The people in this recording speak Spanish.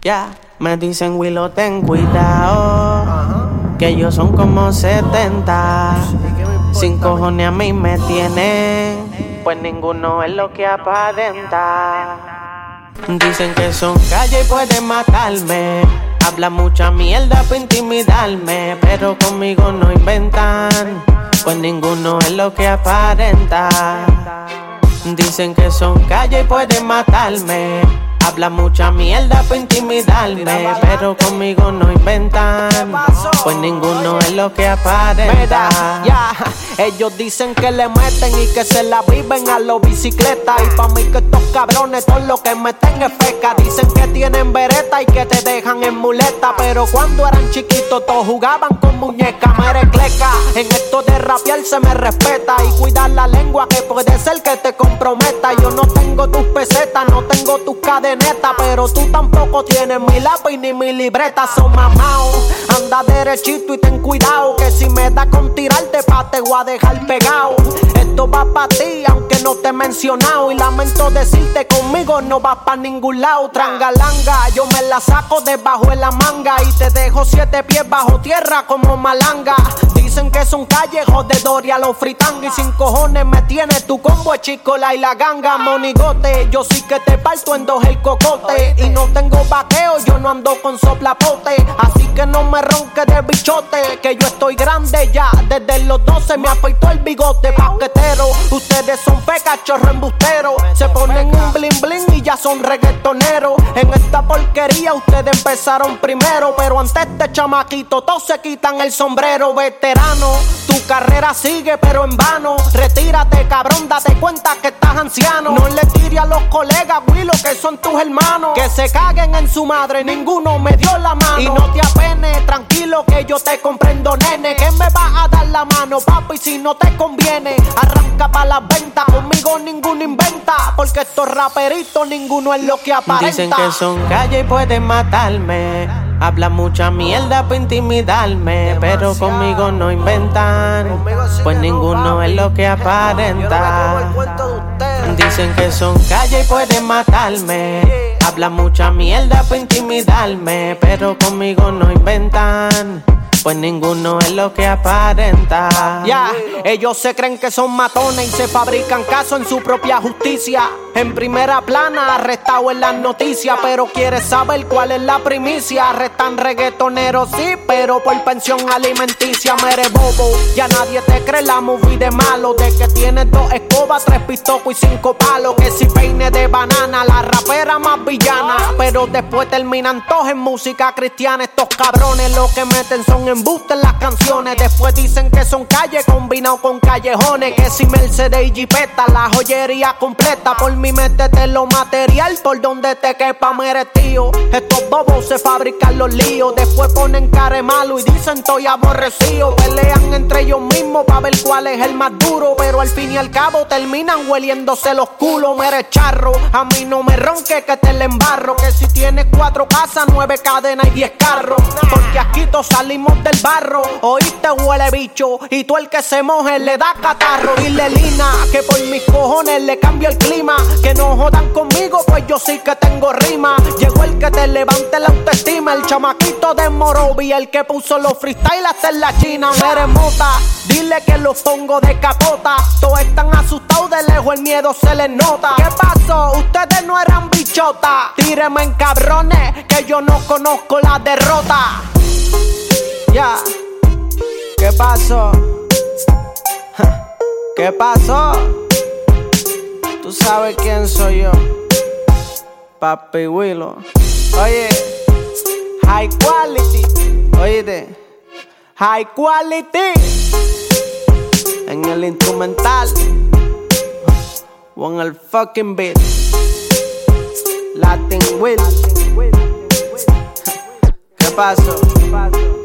Ya, me dicen Willow, ten cuidado, que ellos son como 70. Sin cojones a mí me tienen, pues ninguno es lo que aparenta. Dicen que son calle y pueden matarme, hablan mucha mierda para intimidarme, pero conmigo no inventan, pues ninguno es lo que aparenta. Dicen que son calle y pueden matarme, hablan mucha mierda para intimidarme, pero conmigo no inventan, pues ninguno es lo que aparenta. Ya, ellos dicen que le meten y que se la viven a los bicicletas, y pa' mí que estos cabrones todo lo que meten es feca. Dicen que tienen vereta y que te dejan en muleta, pero cuando eran chiquitos todos jugaban con muñecas. Merecleca, en esto de rapear se me respeta, y cuidar la lengua que puede ser que te comprometa. Yo no tengo tus pesetas, no tengo tus cadenetas, pero tú tampoco tienes mi lápiz ni mi libreta. Son mamaos, anda derechito y ten cuidado, que si me da con tirarte pa' te voy a dejar pegado. Esto va pa' ti aunque no te he mencionado, y lamento decirte conmigo no vas pa' ningún lado. Trangalanga, yo me la saco debajo de la manga y te dejo 7 pies bajo tierra como malanga. Dicen que son calles jodedores a los fritangas, y sin cojones me tienes tu combo chicola y la ganga. Monigote, yo sí que te parto en dos el cocote, y no tengo vaqueo, yo no ando con soplapote, así que no me ronques de bichote, que yo estoy grande ya, desde los 12 me afeitó el bigote paquetero. Ustedes son pecachorros embusteros, se ponen un bling bling y ya son reggaetoneros. En esta porquería ustedes empezaron primero, pero ante este chamaquito todos se quitan el sombrero. Veterano, tu carrera sigue pero en vano, retírate cabrón, date cuenta que estás anciano. No le tires a los colegas, Willow, que son tus hermanos, que se caguen en su madre, ninguno me dio la mano. Y no te apenes, tranquilo que yo te comprendo, nene, que me vas a dar la mano, papi, si no te conviene. Arranca pa' las ventas, conmigo ninguno inventa, porque estos raperitos ninguno es lo que aparenta. Dicen que son calle y pueden matarme, hablan mucha mierda para intimidarme, pero conmigo no inventan, pues ninguno es lo que aparenta. Dicen que son calle y pueden matarme, hablan mucha mierda para intimidarme, pero conmigo no inventan, pues ninguno es lo que aparenta. Ya, ellos se creen que son matones y se fabrican caso en su propia justicia. En primera plana, arrestado en las noticias, pero quieres saber cuál es la primicia. Arrestan reggaetoneros, sí, pero por pensión alimenticia. Mere bobo, ya nadie te cree la movie de malo, de que tienes 2 escobas, 3 pistocos y 5 palos. Que si peine de banana, la rapera más villana, pero después terminan todos en música cristiana. Estos cabrones lo que meten son embustes en las canciones, después dicen que son calles combinados con callejones. Que si Mercedes y Jipeta, la joyería completa. Por mi métete lo material, por donde te quepa meretío. Estos bobos se fabrican los líos, después ponen cara malo y dicen estoy aborrecido. Pelean entre ellos mismos pa' ver cuál es el más duro, pero al fin y al cabo terminan hueliéndose los culos. Mere charro, a mí no me ronque que te le embarro, que si tienes 4 casas, 9 cadenas y 10 carros, porque aquí todos salimos del barro. Oíste, huele bicho, y tú el que se moje le da catarro. Dile Lina que por mis cojones le cambio el clima, que no jodan conmigo pues yo sí que tengo rima. Llegó el que te levante la autoestima, el chamaquito de Morovi, el que puso los freestyle hasta en la China. Meremota, dile que los pongo de capota, todos están asustados de lejos, el miedo se les nota. ¿Qué pasó? Ustedes no eran bichotas, tíreme en cabrones que yo no conozco la derrota. Ya, ¿qué pasó? ¿Qué pasó? Tú sabes quién soy yo, Papi Willow. Oye, high quality, oíste, high quality en el instrumental o en el fucking beat. Latin Will. ¿Qué pasó?